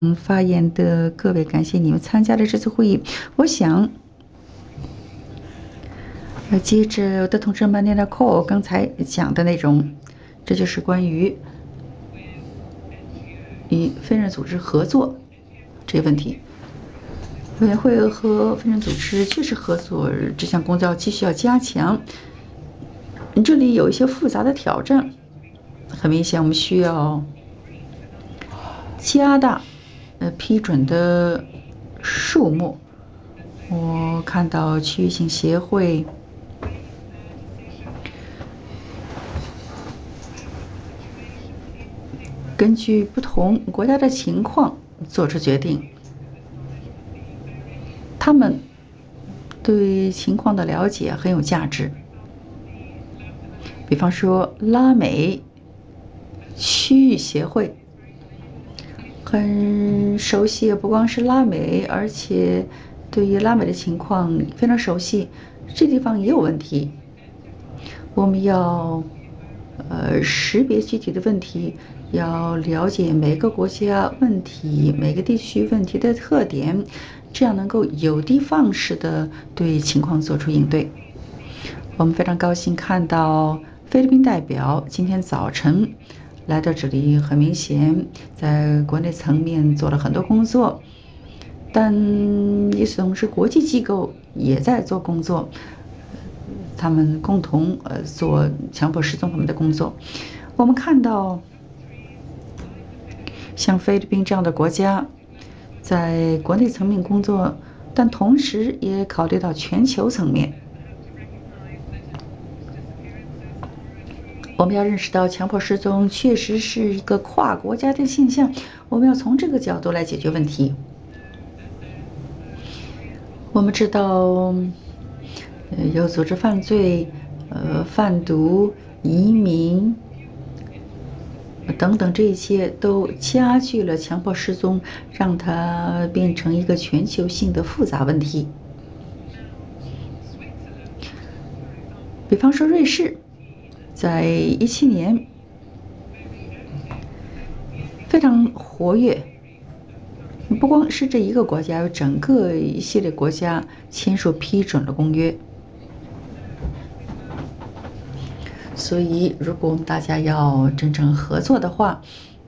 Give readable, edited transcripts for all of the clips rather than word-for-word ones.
发言的各位，感谢你们参加了这次会议。我想，接着我的同事 Manila Cole 刚才讲的内容，这就是关于与非政府组织合作这个问题。委员会和非政府组织确实合作，这项工作要继续要加强。这里有一些复杂的挑战，很明显，我们需要加大批准的数目。我看到区域性协会根据不同国家的情况做出决定，他们对情况的了解很有价值。比方说，拉美区域协会很熟悉，不光是拉美，而且对于拉美的情况非常熟悉。这地方也有问题，我们要识别具体的问题，要了解每个国家问题、每个地区问题的特点，这样能够有的放矢的对情况做出应对。我们非常高兴看到菲律宾代表今天早晨来到这里，很明显在国内层面做了很多工作，但与此同时，国际机构也在做工作。他们共同做强迫失踪他们的工作。我们看到，像菲律宾这样的国家，在国内层面工作，但同时也考虑到全球层面。我们要认识到，强迫失踪确实是一个跨国家的现象，我们要从这个角度来解决问题。我们知道，有组织犯罪、贩毒、移民等等，这些都加剧了强迫失踪，让它变成一个全球性的复杂问题。比方说，瑞士在17年非常活跃，不光是这一个国家，有整个一系列国家签署批准了公约。所以，如果我们大家要真正合作的话，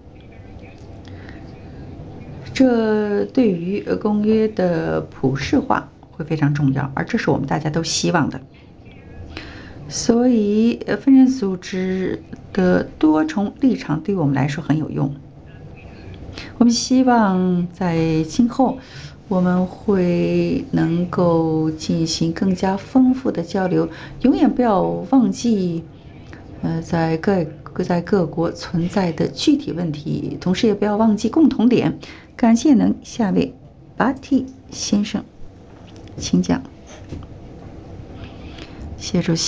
这对于公约的普世化会非常重要，而这是我们大家都希望的。所以，非政府组织的多重立场对我们来说很有用。我们希望在今后，我们会能够进行更加丰富的交流，永远不要忘记，在各国存在的具体问题，同时也不要忘记共同点。感谢您，下位巴蒂先生，请讲。谢主席。